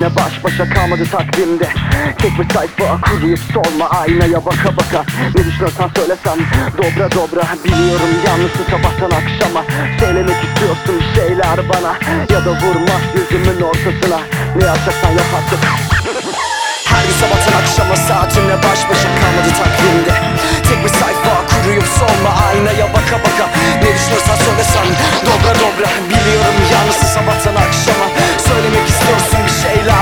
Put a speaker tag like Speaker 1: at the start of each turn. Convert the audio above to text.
Speaker 1: Saatinle baş başa kalmadı takvimde. Tek bir sayfa kuruyup solma aynaya baka baka. Ne düşünürsen söylesem dobra dobra. Biliyorum yalnızsın sabahtan akşama. Söylemek istiyorsun bir şeyler bana, ya da vurma yüzümün ortasına. Ne yapacaksan yap artık. Her gün sabahtan akşama saatinle baş başa kalmadı takvimde. Tek bir sayfa kuruyup solma aynaya